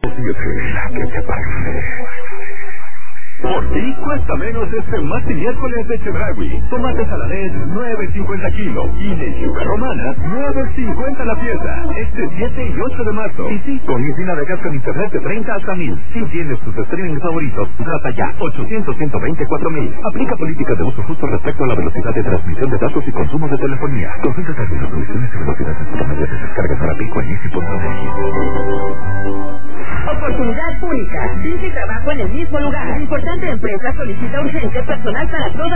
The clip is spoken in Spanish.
¿Qué te parece? Por ti cuesta menos este martes y miércoles de Chedraui. Tomate saladez, 9.50 kilos. Y lechuga romana, 9.50 la pieza. Este 7 y 8 de marzo. Y sí, con mi sin navegas con internet de 30 hasta 1000. Si tienes tus streaming favoritos, trata ya 800-124,000. Aplica políticas de uso justo respecto a la velocidad de transmisión de datos y consumo de telefonía. Consulta términos, condiciones y velocidades promedio de descarga para Pico en Easy.mx. Oportunidad única. Dice trabajo en el mismo lugar. La importante empresa solicita urgente personal para toda